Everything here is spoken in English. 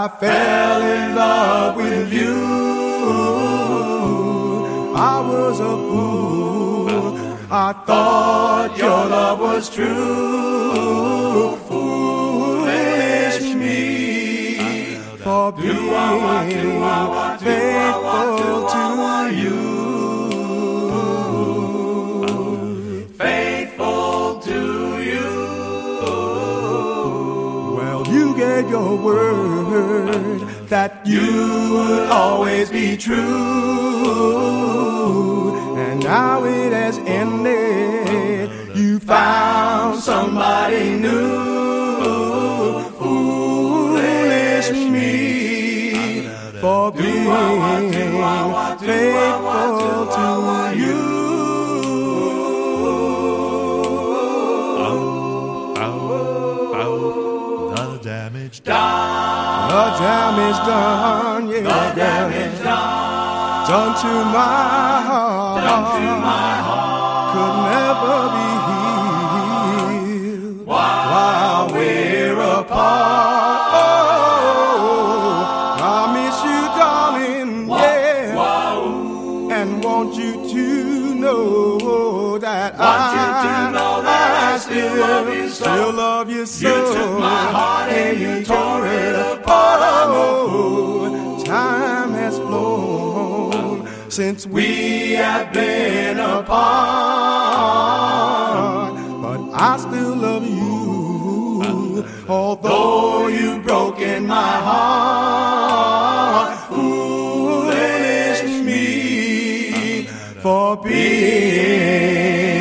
fell in love with you. I was a fool. I thought your love was true. Foolish me for being faithful to you. Faithful to you. Well, you gave your word that you would always be true, and now it has ended. You found somebody new. Foolish me for being faithful to you. The damage done. The damage done, yeah. The damage done. Done to my heart. Done to my heart. Could never be healed while we're apart. Oh, I miss you, darling, yeah. And want you to know that I still love you so. You took my heart and you tore it apart. Oh, time has flown since we have been apart, but I still love you, although you've broken my heart. Foolish me for being